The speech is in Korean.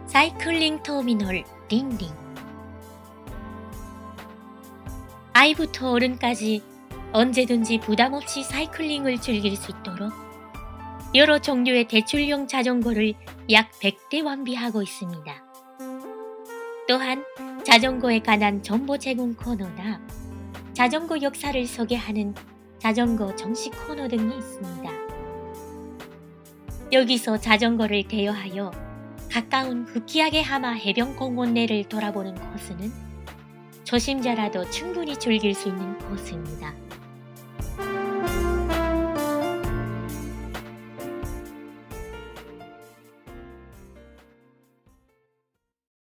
사이클링 터미널 링링. 아이부터 어른까지 언제든지 부담없이 사이클링을 즐길 수 있도록 여러 종류의 대출용 자전거를 약 100대 완비하고 있습니다. 또한 자전거에 관한 정보 제공 코너나 자전거 역사를 소개하는 자전거 정식 코너 등이 있습니다. 여기서 자전거를 대여하여 가까운 후키야게 하마 해변공원 내를 돌아보는 코스는 초심자라도 충분히 즐길 수 있는 코스입니다.